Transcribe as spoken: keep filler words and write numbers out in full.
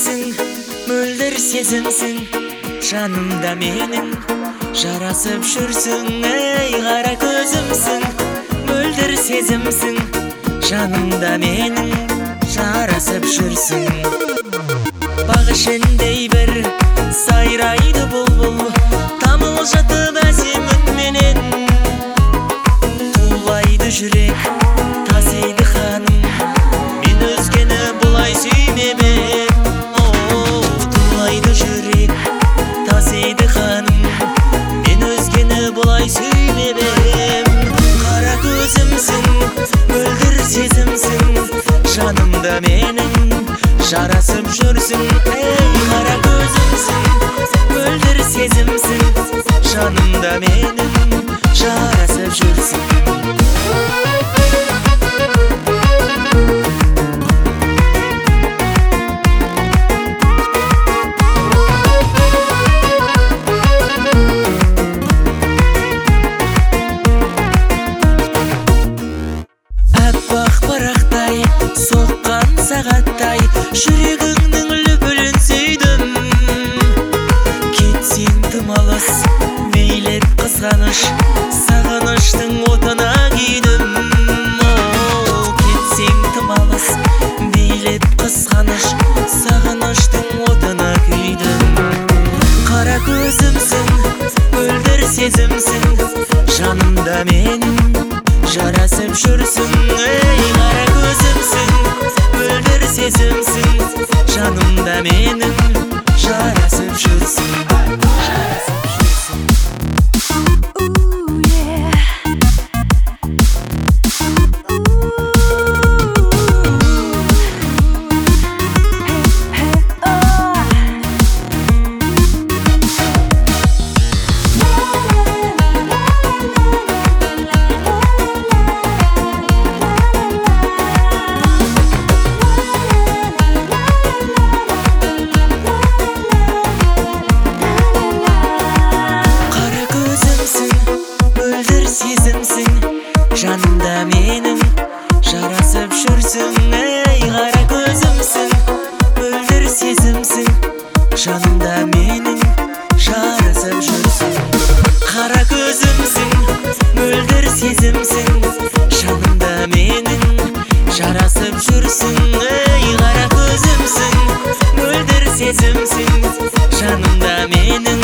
көзімсің, мөлдір сезімсің, жанымда менің жарасып жүрсің. Ей, қара көзімсің, мөлдір сезімсің, жанымда менің жарасып жүрсің. Бақ ішіндей бір сайрайды бұлбұл, тамылжытып әсем үнменен. Тулайды жүрек, тасиды ханым, мен өзгені бұлай сүймебем. Тулайды жүрек, тасиды ханым, мен өзгені бұлай сүймебем. Қара көзімсің, мөлдір сезімсің, жанымда менің жарасып жүрсің. Ей, қара көзімсің, мөлдір сезімсің, жанымда менің жарасып жүрсің. Аппақ парақтай, соққан сағаттай, жүрегіңнің лүпілін сүйдім. Кетсең тым алыс, мейлеп қызғаныш, сағыныштың отына күйдім. Кетсең тым алыс, мейлеп қызғаныш, сағыныштың отына күйдім. Қара көзімсің, мөлдір сезімсің, жанымда менің жарасып жүрсің. Ей, қара көзімсің, мөлдір сезімсің, жанымда менің жарасып жүрсің. Жанымда менің жарасып жүрсің. Ей, қара көзімсің, мөлдір сезімсің, жанымда менің жарасып жүрсің. Қара көзімсің, мөлдір сезімсің, жанымда менің жарасып жүрсің. Ей, қара көзімсің, мөлдір сезімсің, жанымда менің